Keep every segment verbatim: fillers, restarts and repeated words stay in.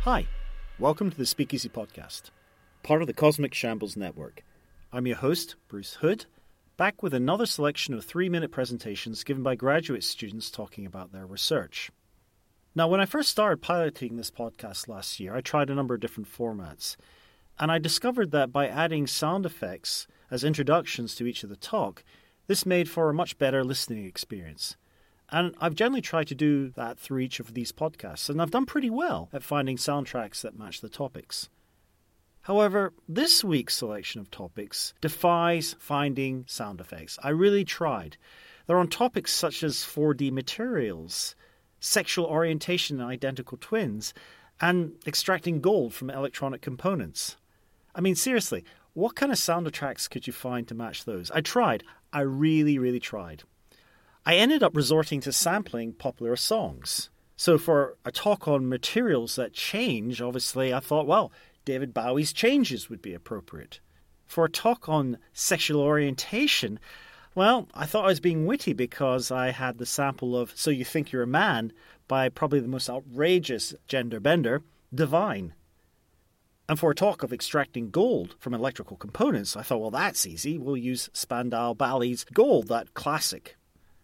Hi, welcome to the Speakeasy Podcast, part of the Cosmic Shambles Network. I'm your host, Bruce Hood, back with another selection of three-minute presentations given by graduate students talking about their research. Now, when I first started piloting this podcast last year, I tried a number of different formats, and I discovered that by adding sound effects as introductions to each of the talk, this made for a much better listening experience. And I've generally tried to do that through each of these podcasts, and I've done pretty well at finding soundtracks that match the topics. However, this week's selection of topics defies finding sound effects. I really tried. They're on topics such as four D materials, sexual orientation in identical twins, and extracting gold from electronic components. I mean, seriously, what kind of sound tracks could you find to match those? I tried. I really, really tried. I ended up resorting to sampling popular songs. So for a talk on materials that change, obviously I thought, well, David Bowie's Changes would be appropriate. For a talk on sexual orientation, well, I thought I was being witty because I had the sample of So You Think You're a Man by probably the most outrageous gender bender, Divine. And for a talk of extracting gold from electrical components, I thought, well, that's easy. We'll use Spandau Ballet's Gold, that classic.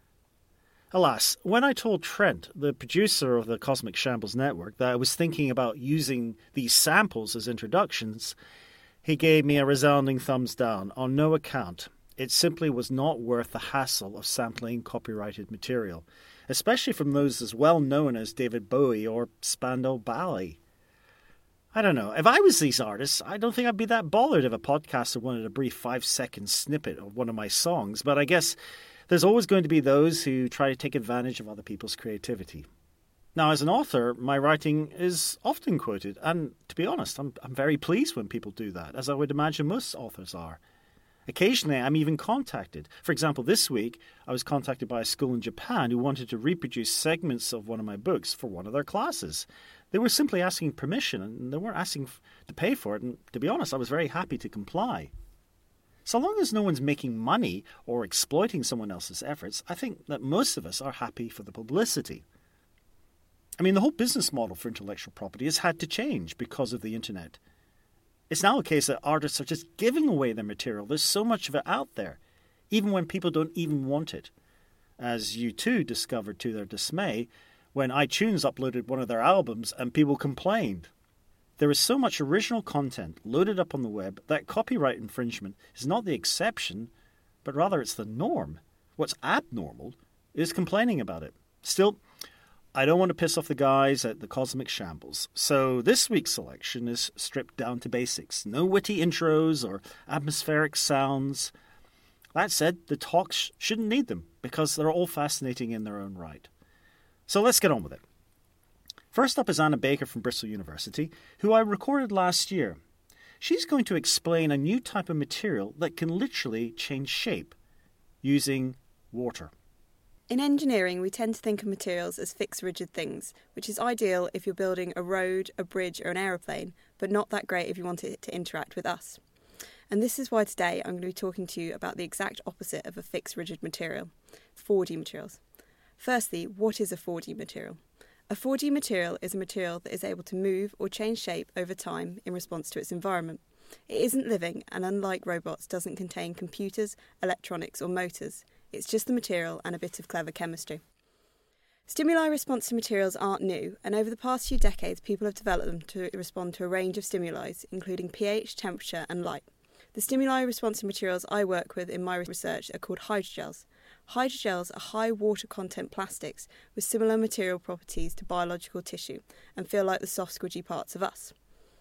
Alas, when I told Trent, the producer of the Cosmic Shambles Network, that I was thinking about using these samples as introductions, he gave me a resounding thumbs down. On no account. It simply was not worth the hassle of sampling copyrighted material, especially from those as well known as David Bowie or Spandau Ballet. I don't know. If I was these artists, I don't think I'd be that bothered if a podcaster wanted a brief five-second snippet of one of my songs, but I guess there's always going to be those who try to take advantage of other people's creativity. Now, as an author, my writing is often quoted, and to be honest, I'm, I'm very pleased when people do that, as I would imagine most authors are. Occasionally, I'm even contacted. For example, this week, I was contacted by a school in Japan who wanted to reproduce segments of one of my books for one of their classes. They were simply asking permission, and they weren't asking to pay for it, and to be honest, I was very happy to comply. So long as no one's making money or exploiting someone else's efforts, I think that most of us are happy for the publicity. I mean, the whole business model for intellectual property has had to change because of the internet. It's now a case that artists are just giving away their material. There's so much of it out there, even when people don't even want it. As U two discovered to their dismay when iTunes uploaded one of their albums and people complained. There is so much original content loaded up on the web that copyright infringement is not the exception, but rather it's the norm. What's abnormal is complaining about it. Still, I don't want to piss off the guys at the Cosmic Shambles, so this week's selection is stripped down to basics. No witty intros or atmospheric sounds. That said, the talks shouldn't need them, because they're all fascinating in their own right. So let's get on with it. First up is Anna Baker from Bristol University, who I recorded last year. She's going to explain a new type of material that can literally change shape using water. In engineering, we tend to think of materials as fixed, rigid things, which is ideal if you're building a road, a bridge or an aeroplane, but not that great if you want it to interact with us. And this is why today I'm going to be talking to you about the exact opposite of a fixed, rigid material, four D materials. Firstly, what is a four D material? A four D material is a material that is able to move or change shape over time in response to its environment. It isn't living and, unlike robots, doesn't contain computers, electronics or motors. It's just the material and a bit of clever chemistry. Stimuli responsive materials aren't new, and over the past few decades people have developed them to respond to a range of stimuli, including pH, temperature and light. The stimuli responsive materials I work with in my research are called hydrogels. Hydrogels are high water content plastics with similar material properties to biological tissue and feel like the soft squidgy parts of us.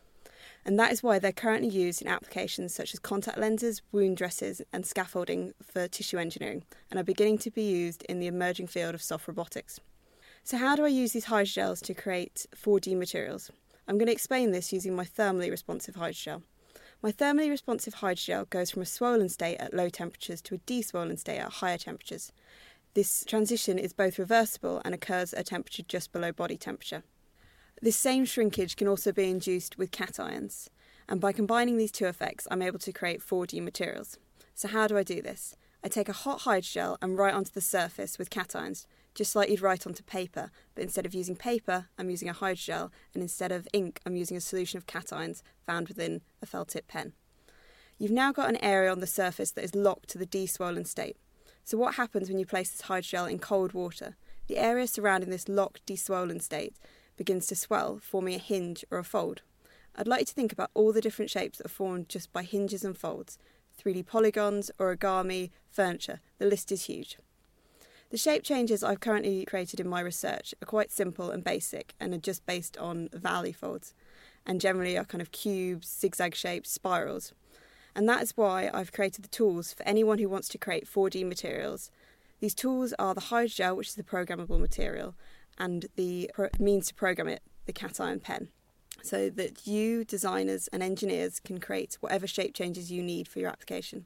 And that is why they're currently used in applications such as contact lenses, wound dresses and scaffolding for tissue engineering, and are beginning to be used in the emerging field of soft robotics. So how do I use these hydrogels to create four D materials? I'm going to explain this using my thermally responsive hydrogel. My thermally responsive hydrogel goes from a swollen state at low temperatures to a deswollen state at higher temperatures. This transition is both reversible and occurs at a temperature just below body temperature. This same shrinkage can also be induced with cations, and by combining these two effects I'm able to create four D materials. So how do I do this? I take a hot hydrogel and write onto the surface with cations, just like you'd write onto paper, but instead of using paper, I'm using a hydrogel, and instead of ink, I'm using a solution of cations found within a felt-tip pen. You've now got an area on the surface that is locked to the deswollen state. So what happens when you place this hydrogel in cold water? The area surrounding this locked, deswollen state begins to swell, forming a hinge or a fold. I'd like you to think about all the different shapes that are formed just by hinges and folds. three D polygons, origami, furniture. The list is huge. The shape changes I've currently created in my research are quite simple and basic and are just based on valley folds, and generally are kind of cubes, zigzag shapes, spirals. And that is why I've created the tools for anyone who wants to create four D materials. These tools are the hydrogel, which is the programmable material, and the pro- means to program it, the cation pen, so that you, designers and engineers, can create whatever shape changes you need for your application.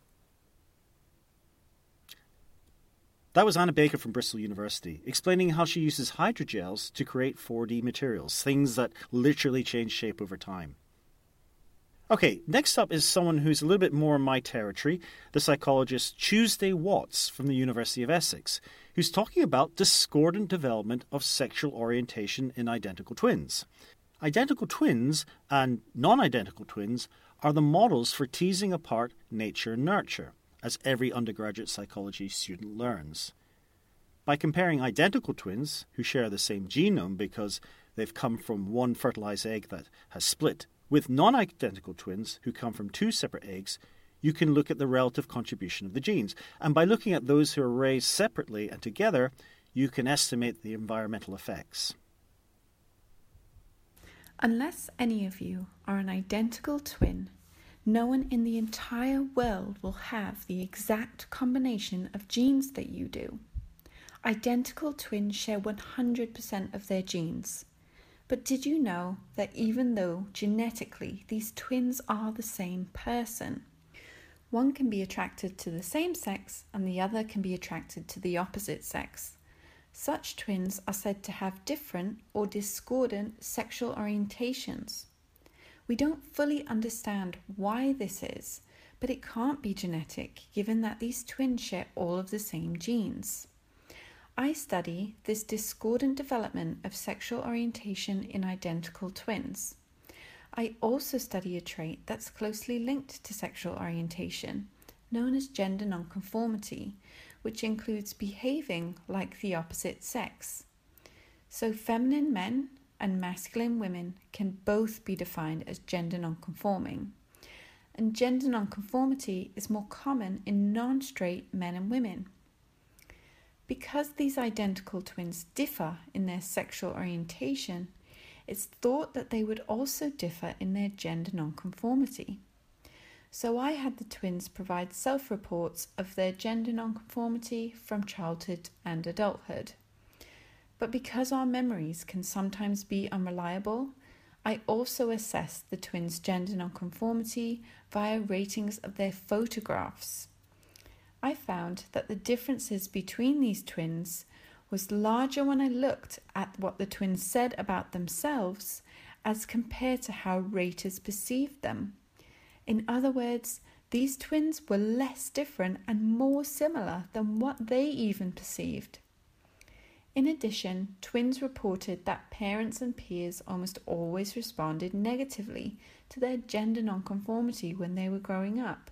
That was Anna Baker from Bristol University, explaining how she uses hydrogels to create four D materials, things that literally change shape over time. Okay, next up is someone who's a little bit more in my territory, the psychologist Tuesday Watts from the University of Essex, who's talking about discordant development of sexual orientation in identical twins. Identical twins and non-identical twins are the models for teasing apart nature and nurture, as every undergraduate psychology student learns. By comparing identical twins, who share the same genome because they've come from one fertilized egg that has split, with non-identical twins who come from two separate eggs, you can look at the relative contribution of the genes. And by looking at those who are raised separately and together, you can estimate the environmental effects. Unless any of you are an identical twin, no one in the entire world will have the exact combination of genes that you do. Identical twins share one hundred percent of their genes. But did you know that even though genetically these twins are the same person, one can be attracted to the same sex and the other can be attracted to the opposite sex? Such twins are said to have different or discordant sexual orientations. We don't fully understand why this is, but it can't be genetic given that these twins share all of the same genes. I study this discordant development of sexual orientation in identical twins. I also study a trait that's closely linked to sexual orientation, known as gender nonconformity, which includes behaving like the opposite sex. So feminine men and masculine women can both be defined as gender nonconforming. And gender nonconformity is more common in non-straight men and women. Because these identical twins differ in their sexual orientation, it's thought that they would also differ in their gender nonconformity. So I had the twins provide self-reports of their gender nonconformity from childhood and adulthood. But because our memories can sometimes be unreliable, I also assessed the twins' gender nonconformity via ratings of their photographs. I found that the differences between these twins was larger when I looked at what the twins said about themselves as compared to how raters perceived them. In other words, these twins were less different and more similar than what they even perceived. In addition, twins reported that parents and peers almost always responded negatively to their gender nonconformity when they were growing up.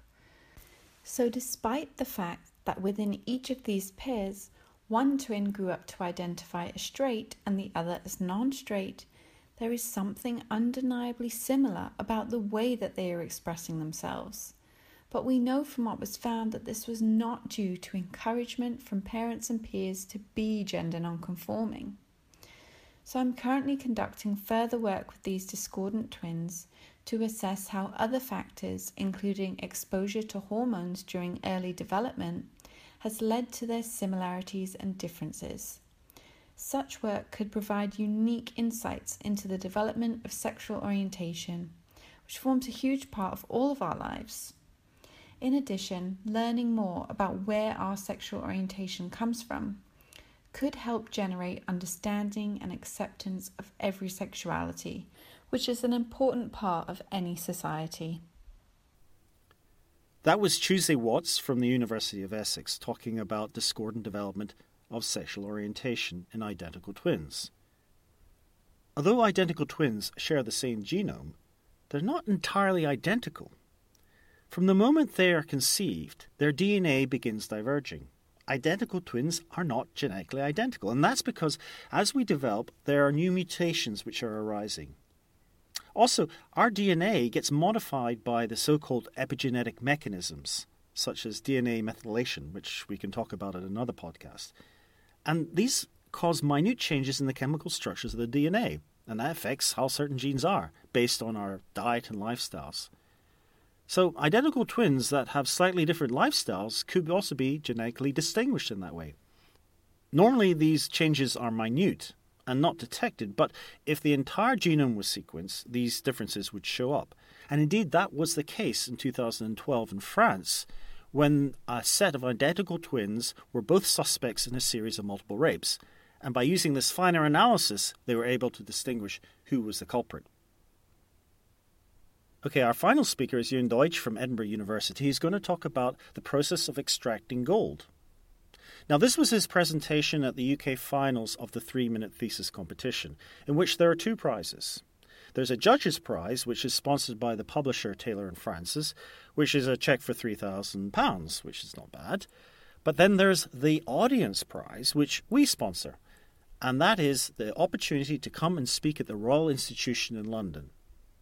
So despite the fact that within each of these pairs, one twin grew up to identify as straight and the other as non-straight, there is something undeniably similar about the way that they are expressing themselves. But we know from what was found that this was not due to encouragement from parents and peers to be gender non-conforming. So I'm currently conducting further work with these discordant twins to assess how other factors, including exposure to hormones during early development, has led to their similarities and differences. Such work could provide unique insights into the development of sexual orientation, which forms a huge part of all of our lives. In addition, learning more about where our sexual orientation comes from could help generate understanding and acceptance of every sexuality, which is an important part of any society. That was Tuesday Watts from the University of Essex talking about discordant development of sexual orientation in identical twins. Although identical twins share the same genome, they're not entirely identical. From the moment they are conceived, their D N A begins diverging. Identical twins are not genetically identical, and that's because as we develop, there are new mutations which are arising. Also, our D N A gets modified by the so-called epigenetic mechanisms, such as D N A methylation, which we can talk about in another podcast. And these cause minute changes in the chemical structures of the D N A, and that affects how certain genes are, based on our diet and lifestyles. So identical twins that have slightly different lifestyles could also be genetically distinguished in that way. Normally these changes are minute and not detected, but if the entire genome was sequenced, these differences would show up. And indeed that was the case in two thousand twelve in France, when a set of identical twins were both suspects in a series of multiple rapes. And by using this finer analysis, they were able to distinguish who was the culprit. Okay, our final speaker is Ewan Deutsch from Edinburgh University. He's going to talk about the process of extracting gold. Now, this was his presentation at the U K finals of the three-minute thesis competition, in which there are two prizes. There's a judge's prize, which is sponsored by the publisher Taylor and Francis, which is a cheque for three thousand pounds, which is not bad. But then there's the audience prize, which we sponsor, and that is the opportunity to come and speak at the Royal Institution in London.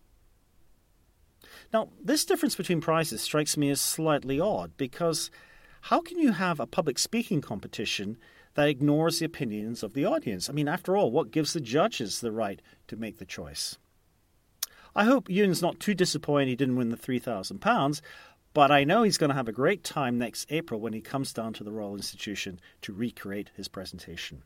Now, this difference between prizes strikes me as slightly odd, because how can you have a public speaking competition that ignores the opinions of the audience? I mean, after all, what gives the judges the right to make the choice? I hope Ewan's not too disappointed he didn't win the three thousand pounds, but I know he's going to have a great time next April when he comes down to the Royal Institution to recreate his presentation.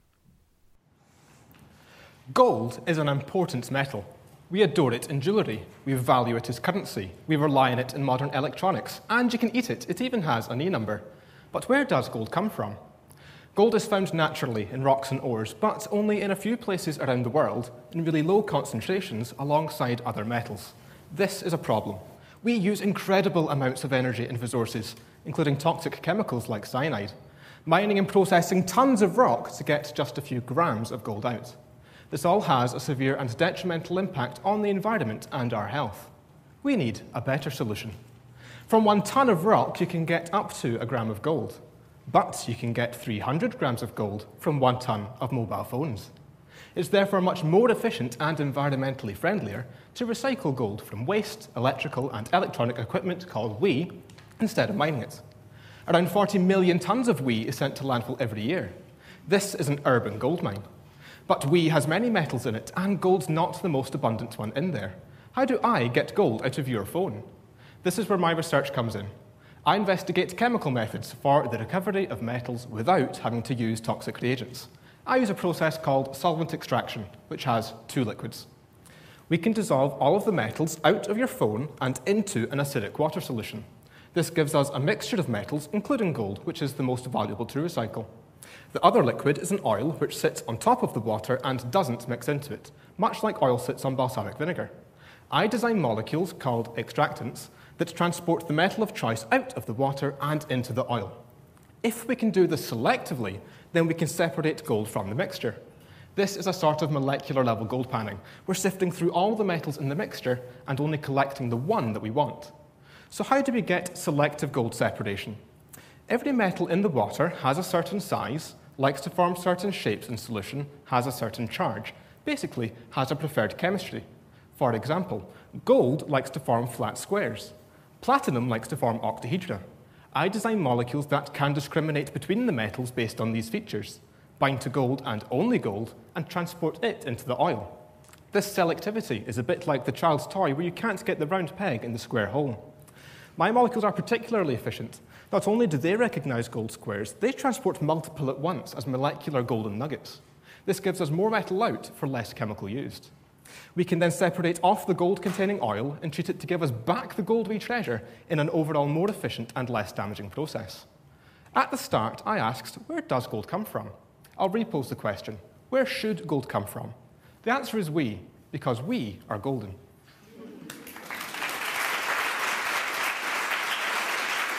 Gold is an important metal. We adore it in jewellery, we value it as currency, we rely on it in modern electronics, and you can eat it, it even has an E number. But where does gold come from? Gold is found naturally in rocks and ores, but only in a few places around the world, in really low concentrations alongside other metals. This is a problem. We use incredible amounts of energy and resources, including toxic chemicals like cyanide, mining and processing tons of rock to get just a few grams of gold out. This all has a severe and detrimental impact on the environment and our health. We need a better solution. From one tonne of rock, you can get up to a gram of gold. But you can get three hundred grams of gold from one tonne of mobile phones. It's therefore much more efficient and environmentally friendlier to recycle gold from waste, electrical and electronic equipment called W E instead of mining it. Around forty million tonnes of W E is sent to landfill every year. This is an urban gold mine. But W E has many metals in it, and gold's not the most abundant one in there. How do I get gold out of your phone? This is where my research comes in. I investigate chemical methods for the recovery of metals without having to use toxic reagents. I use a process called solvent extraction, which has two liquids. We can dissolve all of the metals out of your phone and into an acidic water solution. This gives us a mixture of metals, including gold, which is the most valuable to recycle. The other liquid is an oil which sits on top of the water and doesn't mix into it, much like oil sits on balsamic vinegar. I design molecules called extractants that transport the metal of choice out of the water and into the oil. If we can do this selectively, then we can separate gold from the mixture. This is a sort of molecular level gold panning. We're sifting through all the metals in the mixture and only collecting the one that we want. So how do we get selective gold separation? Every metal in the water has a certain size, likes to form certain shapes in solution, has a certain charge, basically has a preferred chemistry. For example, gold likes to form flat squares. Platinum likes to form octahedra. I design molecules that can discriminate between the metals based on these features, bind to gold and only gold, and transport it into the oil. This selectivity is a bit like the child's toy where you can't get the round peg in the square hole. My molecules are particularly efficient. Not only do they recognize gold squares, they transport multiple at once as molecular golden nuggets. This gives us more metal out for less chemical used. We can then separate off the gold-containing oil and treat it to give us back the gold we treasure in an overall more efficient and less damaging process. At the start, I asked, where does gold come from? I'll repose the question, where should gold come from? The answer is we, because we are golden.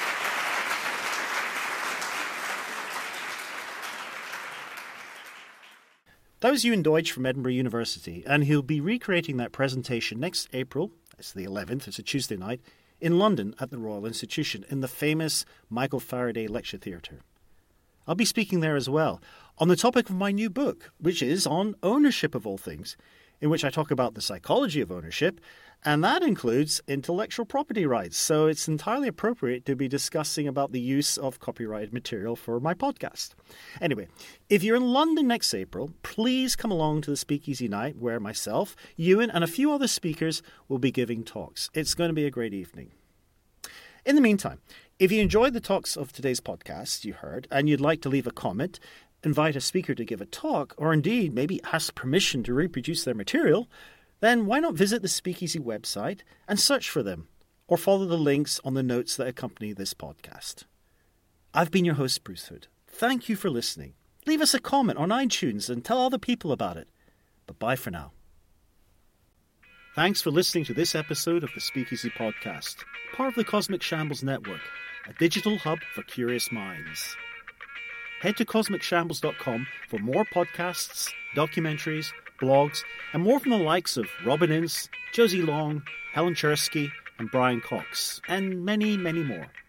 That was Ewan Deutsch from Edinburgh University, and he'll be recreating that presentation next April, it's the eleventh, it's a Tuesday night, in London at the Royal Institution in the famous Michael Faraday Lecture Theatre. I'll be speaking there as well on the topic of my new book, which is on ownership of all things, in which I talk about the psychology of ownership, and that includes intellectual property rights. So it's entirely appropriate to be discussing about the use of copyrighted material for my podcast. Anyway, if you're in London next April, please come along to the Speakeasy Night where myself, Ewan, and a few other speakers will be giving talks. It's going to be a great evening. In the meantime, if you enjoyed the talks of today's podcast you heard and you'd like to leave a comment, invite a speaker to give a talk, or indeed maybe ask permission to reproduce their material, then why not visit the Speakeasy website and search for them, or follow the links on the notes that accompany this podcast. I've been your host, Bruce Hood. Thank you for listening. Leave us a comment on iTunes and tell other people about it. But bye for now. Thanks for listening to this episode of the Speakeasy Podcast, part of the Cosmic Shambles Network, a digital hub for curious minds. Head to cosmic shambles dot com for more podcasts, documentaries, blogs, and more from the likes of Robin Ince, Josie Long, Helen Chersky, and Brian Cox, and many, many more.